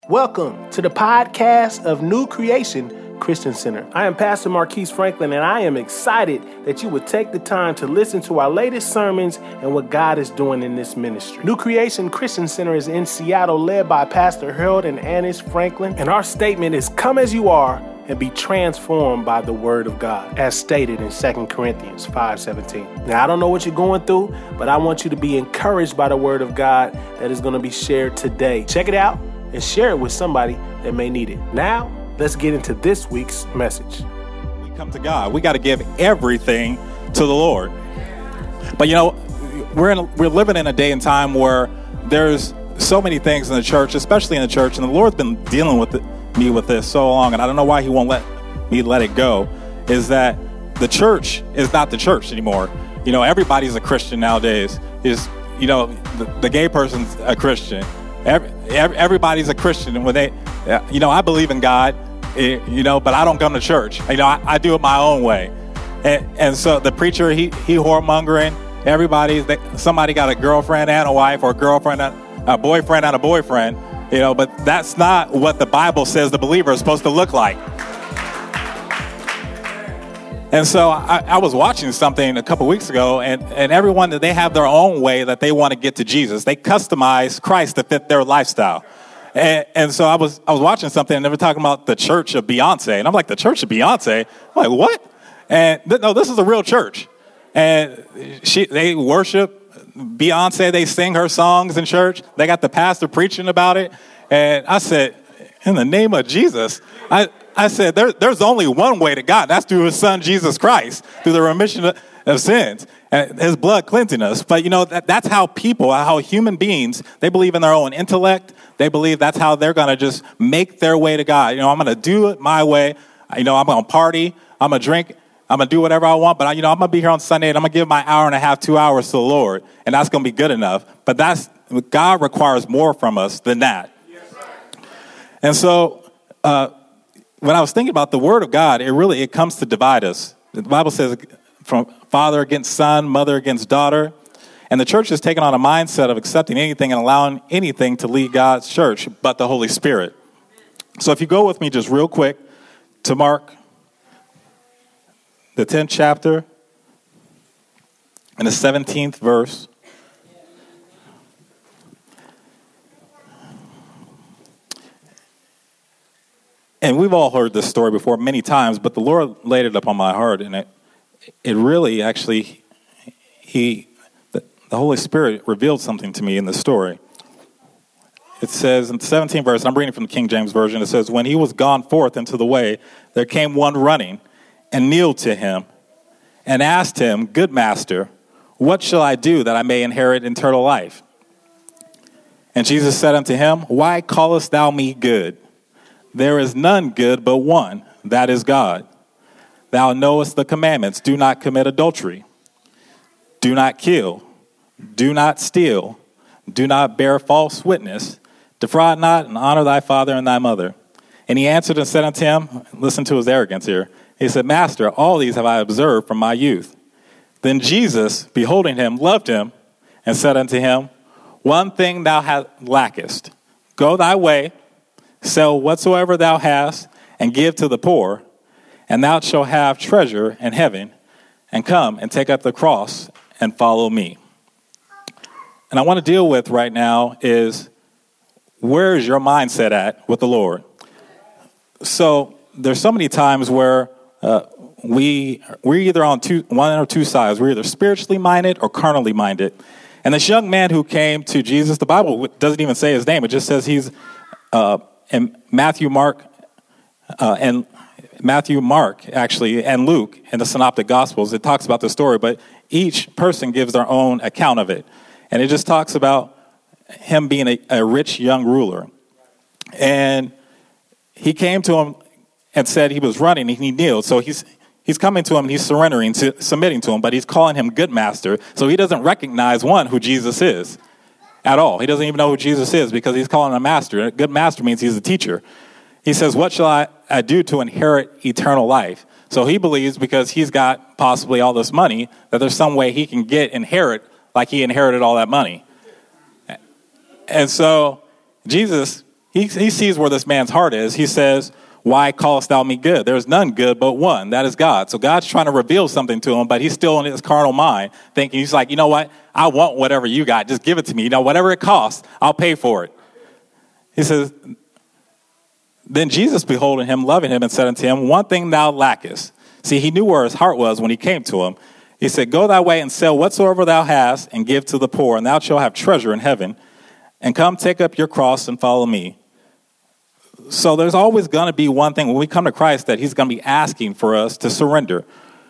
Welcome to the podcast of New Creation Christian Center. I am Pastor Marquise Franklin, and I am excited that you would take the time to listen to our latest sermons and what God is doing in this ministry. New Creation Christian Center is in Seattle, led by Pastor Harold and Annis Franklin, and our statement is, come as you are and be transformed by the word of God, as stated in 2 Corinthians 5:17. Now, I don't know what you're going through, but I want you to be encouraged by the word of God that is going to be shared today. Check it out and share it with somebody that may need it. Now, let's get into this week's message. We come to God. We got to give everything to the Lord. But you know, we're living in a day and time where there's so many things in the church, especially in the church, and the Lord's been dealing with me with this so long, and I don't know why He won't let me let it go. Is that the church is not the church anymore? You know, everybody's a Christian nowadays. The gay person's a Christian. Everybody's a Christian, and when they, I believe in God, but I don't come to church. I do it my own way, and so the preacher he whoremongering. Somebody got a girlfriend and a wife, or a girlfriend and a boyfriend and a boyfriend. But that's not what the Bible says the believer is supposed to look like. And so I was watching something a couple weeks ago, and everyone, they have their own way that they want to get to Jesus. They customize Christ to fit their lifestyle. And so I was watching something, and they were talking about the church of Beyonce. And I'm like, the church of Beyonce? I'm like, what? And no, this is a real church. And they worship Beyonce. They sing her songs in church. They got the pastor preaching about it. And I said, in the name of Jesus, I said, there's only one way to God. That's through His Son, Jesus Christ, through the remission of sins and His blood cleansing us. But, that's how human beings, they believe in their own intellect. They believe that's how they're going to just make their way to God. I'm going to do it my way. I'm going to party. I'm going to drink. I'm going to do whatever I want. But, I'm going to be here on Sunday, and I'm going to give my hour and a half, 2 hours to the Lord. And that's going to be good enough. But God requires more from us than that. And so, when I was thinking about the Word of God, it comes to divide us. The Bible says from father against son, mother against daughter. And the church has taken on a mindset of accepting anything and allowing anything to lead God's church but the Holy Spirit. So if you go with me just real quick to Mark, the 10th chapter and the 17th verse. And we've all heard this story before many times, but the Lord laid it upon my heart, and it really actually, the Holy Spirit revealed something to me in the story. It says in the 17th verse, and I'm reading from the King James Version, it says, when he was gone forth into the way, there came one running and kneeled to him and asked him, good master, what shall I do that I may inherit eternal life? And Jesus said unto him, why callest thou me good? There is none good but one, that is God. Thou knowest the commandments. Do not commit adultery. Do not kill. Do not steal. Do not bear false witness. Defraud not, and honor thy father and thy mother. And he answered and said unto him, listen to his arrogance here. He said, Master, all these have I observed from my youth. Then Jesus, beholding him, loved him, and said unto him, one thing thou lackest. Go thy way, sell whatsoever thou hast, and give to the poor, and thou shalt have treasure in heaven, and come and take up the cross and follow me. And I want to deal with right now is, where is your mindset at with the Lord? So there's so many times where we're either on one or two sides. We're either spiritually minded or carnally minded. And this young man who came to Jesus, the Bible doesn't even say his name. It just says he's in Matthew, Mark, actually, and Luke in the Synoptic Gospels. It talks about the story, but each person gives their own account of it. And it just talks about him being a rich young ruler. And he came to him and said he was running, and he kneeled. So he's coming to him, and he's submitting to him, but he's calling him good master. So he doesn't recognize, who Jesus is at all. He doesn't even know who Jesus is because he's calling him a master. A good master means he's a teacher. He says, what shall I do to inherit eternal life? So he believes because he's got possibly all this money that there's some way he can inherit like he inherited all that money. And so Jesus he sees where this man's heart is. He says, why callest thou me good? There's none good but one, that is God. So God's trying to reveal something to him, but he's still in his carnal mind, thinking, he's like, you know what? I want whatever you got. Just give it to me. You know, whatever it costs, I'll pay for it. He says, then Jesus beholding him, loving him, and said unto him, one thing thou lackest. See, he knew where his heart was when he came to him. He said, go thy way and sell whatsoever thou hast, and give to the poor, and thou shalt have treasure in heaven. And come take up your cross and follow me. So there's always going to be one thing when we come to Christ that he's going to be asking for us to surrender.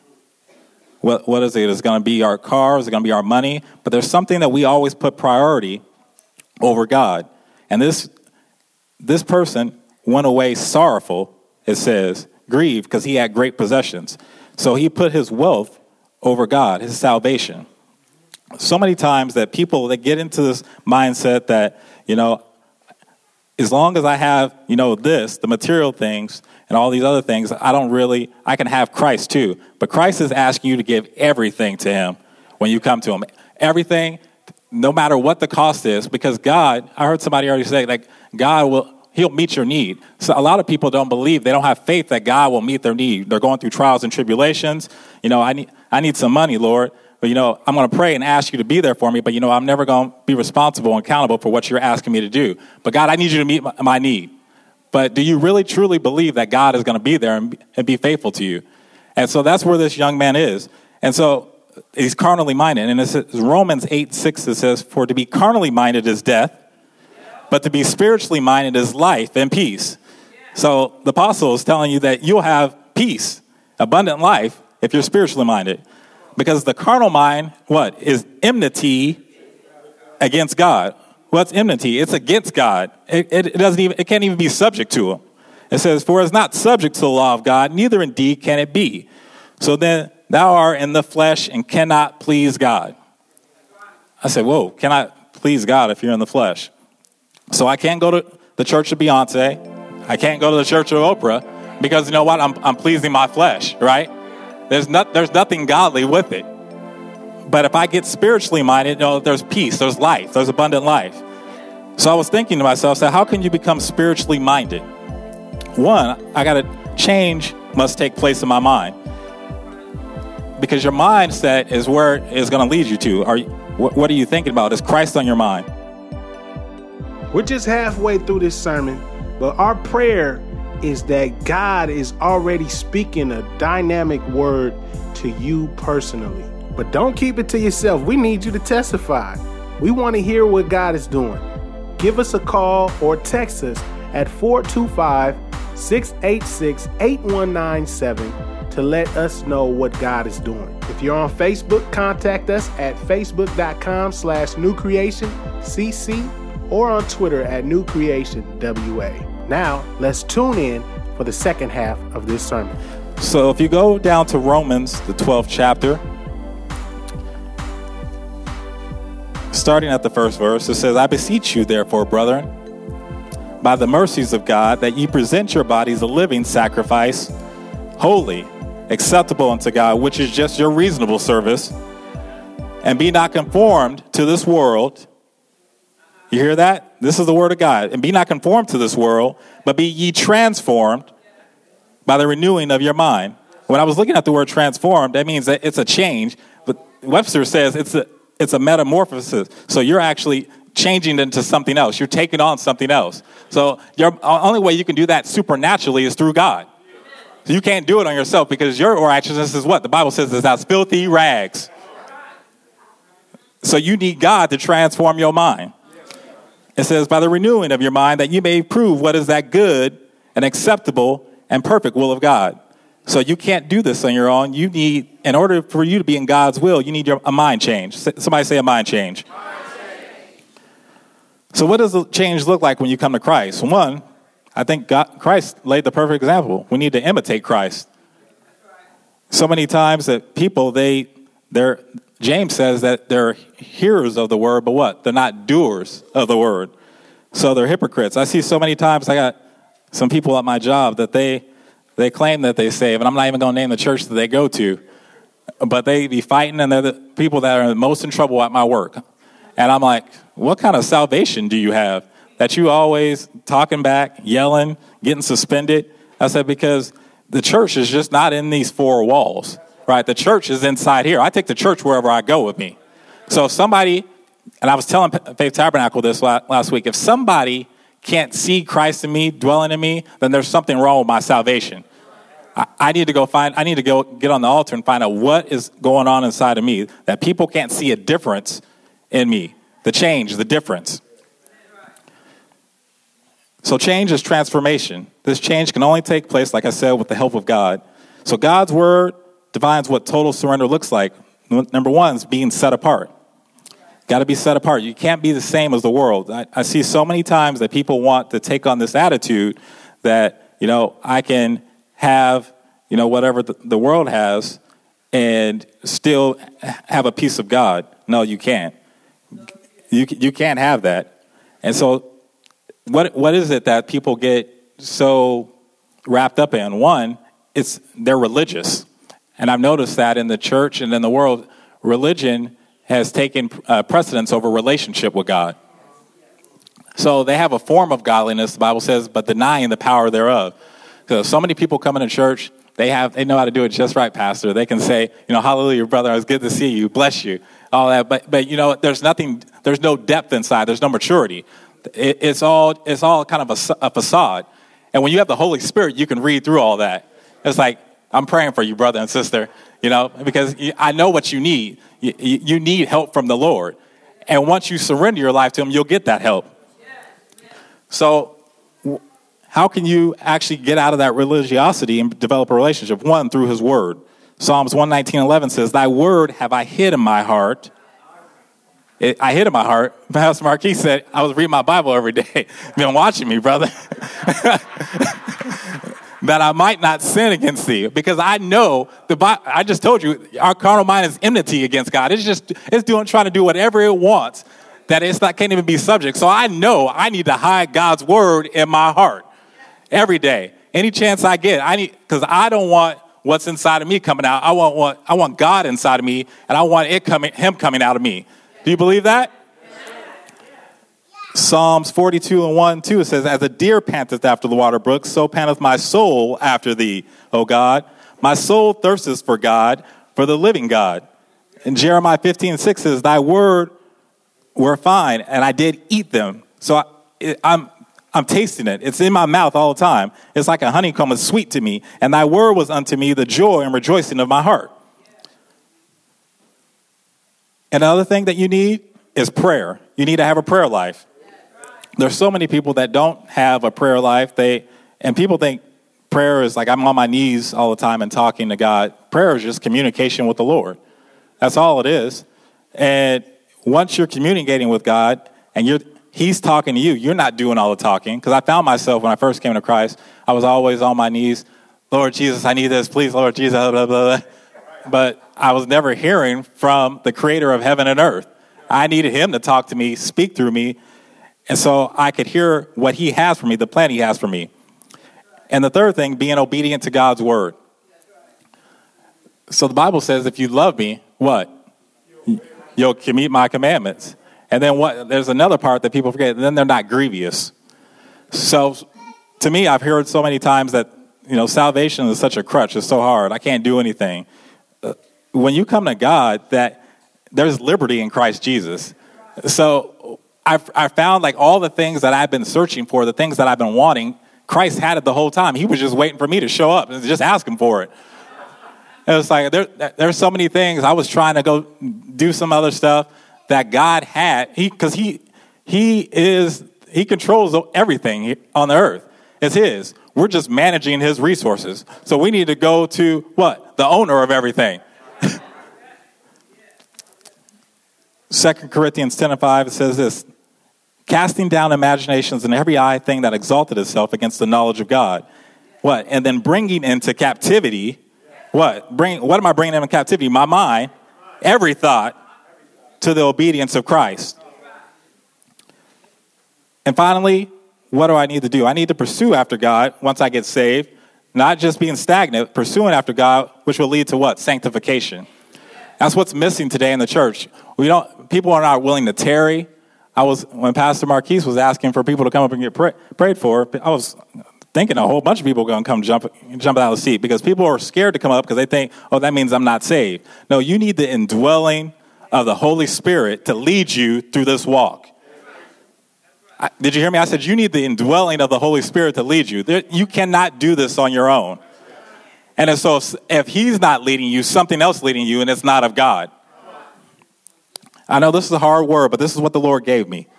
What is it? It's going to be our cars, it's going to be our money, but there's something that we always put priority over God. And this person went away sorrowful, it says, grieved, because he had great possessions. So he put his wealth over God, his salvation. So many times that people, they get into this mindset that, you know, as long as I have, you know, the material things and all these other things, I can have Christ too. But Christ is asking you to give everything to him when you come to him. Everything, no matter what the cost is, because God, I heard somebody already say, like, he'll meet your need. So a lot of people don't believe, they don't have faith that God will meet their need. They're going through trials and tribulations. You know, I need some money, Lord. But, you know, I'm going to pray and ask you to be there for me. But, you know, I'm never going to be responsible and accountable for what you're asking me to do. But, God, I need you to meet my need. But do you really, truly believe that God is going to be there and be faithful to you? And so that's where this young man is. And so he's carnally minded. And it's Romans 8:6, it says, for to be carnally minded is death, but to be spiritually minded is life and peace. So the apostle is telling you that you'll have peace, abundant life, if you're spiritually minded. Because the carnal mind, what? Is enmity against God. What's enmity? It's against God. It can't even be subject to him. It says, for it's not subject to the law of God, neither indeed can it be. So then thou art in the flesh and cannot please God. I said, whoa, cannot please God if you're in the flesh. So I can't go to the church of Beyonce. I can't go to the church of Oprah because you know what? I'm pleasing my flesh, right? There's nothing godly with it. But if I get spiritually minded, you know, there's peace, there's life, there's abundant life. So I was thinking to myself, how can you become spiritually minded? One, change must take place in my mind. Because your mindset is where it's going to lead you to. What are you thinking about? Is Christ on your mind? We're just halfway through this sermon, but our prayer is that God is already speaking a dynamic word to you personally. But don't keep it to yourself. We need you to testify. We want to hear what God is doing. Give us a call or text us at 425-686-8197 to let us know what God is doing. If you're on Facebook, contact us at facebook.com/newcreationcc or on Twitter at newcreationwa. Now, let's tune in for the second half of this sermon. So if you go down to Romans, the 12th chapter, starting at the first verse, it says, I beseech you, therefore, brethren, by the mercies of God, that ye present your bodies a living sacrifice, holy, acceptable unto God, which is just your reasonable service, and be not conformed to this world. You hear that? This is the word of God. And be not conformed to this world, but be ye transformed by the renewing of your mind. When I was looking at the word transformed, that means that it's a change. But Webster says it's a metamorphosis. So you're actually changing into something else. You're taking on something else. So the only way you can do that supernaturally is through God. So you can't do it on yourself because your righteousness is what? The Bible says is as filthy rags. So you need God to transform your mind. It says, by the renewing of your mind, that you may prove what is that good and acceptable and perfect will of God. So you can't do this on your own. You need, in order for you to be in God's will, you need a mind change. Somebody say a mind change. So what does the change look like when you come to Christ? One, I think Christ laid the perfect example. We need to imitate Christ. So many times that people, James says that they're hearers of the word, but what? They're not doers of the word. So they're hypocrites. I see so many times, I got some people at my job that they claim that they save, and I'm not even going to name the church that they go to, but they be fighting, and they're the people that are most in trouble at my work. And I'm like, what kind of salvation do you have? that you always talking back, yelling, getting suspended? I said, because the church is just not in these four walls, right? The church is inside here. I take the church wherever I go with me. So if somebody, and I was telling Faith Tabernacle this last week, if somebody can't see Christ in me, dwelling in me, then there's something wrong with my salvation. I need to go get on the altar and find out what is going on inside of me, that people can't see a difference in me, the change, the difference. So change is transformation. This change can only take place, like I said, with the help of God. So God's word defines what total surrender looks like. Number one is being set apart. Got to be set apart. You can't be the same as the world. I see so many times that people want to take on this attitude that, I can have, whatever the world has and still have a piece of God. No, you can't. You can't have that. And so what is it that people get so wrapped up in? One, they're religious. And I've noticed that in the church and in the world, religion has taken precedence over relationship with God. So they have a form of godliness, the Bible says, but denying the power thereof. So many people come into church, they know how to do it just right, Pastor. They can say, hallelujah, brother, it's good to see you, bless you, all that. But there's no depth inside, there's no maturity. It's all kind of a facade. And when you have the Holy Spirit, you can read through all that. It's like, I'm praying for you, brother and sister, because I know what you need. You need help from the Lord. And once you surrender your life to him, you'll get that help. So how can you actually get out of that religiosity and develop a relationship? One, through his word. Psalms 119:11 says, thy word have I hid in my heart. I hid in my heart. Pastor Marquis said, I was reading my Bible every day. You've been watching me, brother. That I might not sin against thee. Because I know, I just told you, our carnal mind is enmity against God. It's trying to do whatever it wants, that can't even be subject. So I know I need to hide God's word in my heart every day. Any chance I get, because I don't want what's inside of me coming out. I want God inside of me, and I want him coming out of me. Do you believe that? Psalms 42:1-2, it says, as a deer panteth after the water brooks, so panteth my soul after thee, O God. My soul thirsteth for God, for the living God. And Jeremiah 15:6 says, thy word were fine, and I did eat them. So I'm tasting it. It's in my mouth all the time. It's like a honeycomb, is sweet to me. And thy word was unto me the joy and rejoicing of my heart. Another thing that you need is prayer. You need to have a prayer life. There's so many people that don't have a prayer life. And people think prayer is like I'm on my knees all the time and talking to God. Prayer is just communication with the Lord. That's all it is. And once you're communicating with God and He's talking to you, you're not doing all the talking. Because I found myself when I first came to Christ, I was always on my knees. Lord Jesus, I need this. Please, Lord Jesus, blah, blah, blah. But I was never hearing from the creator of heaven and earth. I needed him to talk to me, speak through me. And so I could hear what he has for me, the plan he has for me. And the third thing, being obedient to God's word. So the Bible says, if you love me, what? You'll keep my commandments. And then there's another part that people forget, and then they're not grievous. So to me, I've heard so many times that, salvation is such a crutch. It's so hard. I can't do anything. When you come to God, that there's liberty in Christ Jesus. So I found like all the things that I've been searching for, the things that I've been wanting, Christ had it the whole time. He was just waiting for me to show up and just ask him for it. And it's like there's so many things. I was trying to go do some other stuff that God had. Because he controls everything on the earth. It's his. We're just managing his resources. So we need to go to what? The owner of everything. 2 Corinthians 10:5, it says this, casting down imaginations and every high thing that exalted itself against the knowledge of God. What? And then bringing into captivity, what am I bringing into captivity? My mind, every thought to the obedience of Christ. And finally, what do I need to do? I need to pursue after God once I get saved, not just being stagnant, pursuing after God, which will lead to what? Sanctification. That's what's missing today in the church. People are not willing to tarry. when Pastor Marquise was asking for people to come up and get prayed for, I was thinking a whole bunch of people are going to come jump out of the seat because people are scared to come up because they think, oh, that means I'm not saved. No, you need the indwelling of the Holy Spirit to lead you through this walk. Did you hear me? I said you need the indwelling of the Holy Spirit to lead you. You cannot do this on your own. And so if he's not leading you, something else leading you, and it's not of God. I know this is a hard word, but this is what the Lord gave me.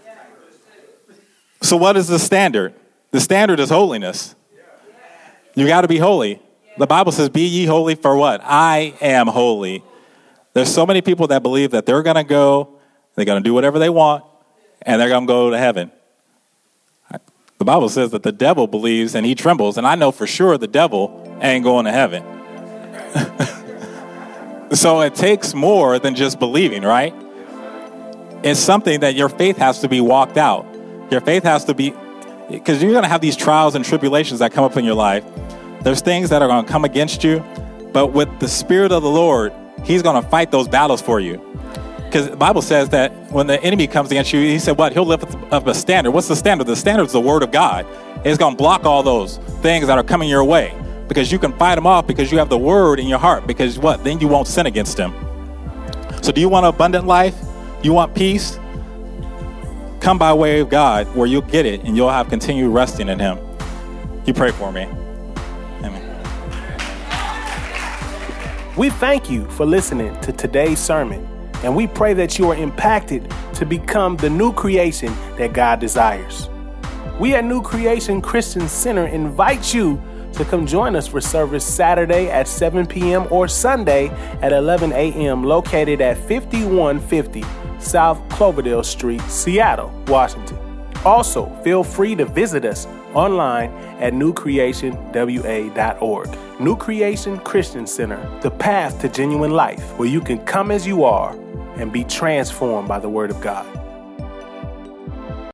So what is the standard? The standard is holiness. You got to be holy. The Bible says, be ye holy for what? I am holy. There's so many people that believe that they're going to go, they're going to do whatever they want, and they're going to go to heaven. The Bible says that the devil believes and he trembles, and I know for sure the devil ain't going to heaven. So it takes more than just believing, right? It's something that your faith has to be walked out. Your faith has to be, because you're going to have these trials and tribulations that come up in your life. There's things that are going to come against you, but with the Spirit of the Lord, he's going to fight those battles for you. Because the Bible says that when the enemy comes against you, he said, what? He'll lift up a standard. What's the standard? The standard is the word of God. It's going to block all those things that are coming your way because you can fight them off because you have the word in your heart. Because what? Then you won't sin against him. So do you want an abundant life? You want peace? Come by way of God where you'll get it and you'll have continued resting in him. You pray for me. Amen. We thank you for listening to today's sermon. And we pray that you are impacted to become the new creation that God desires. We at New Creation Christian Center invite you to come join us for service Saturday at 7 p.m. or Sunday at 11 a.m. located at 5150 South Cloverdale Street, Seattle, Washington. Also, feel free to visit us online at newcreationwa.org. New Creation Christian Center, the path to genuine life, where you can come as you are and be transformed by the Word of God.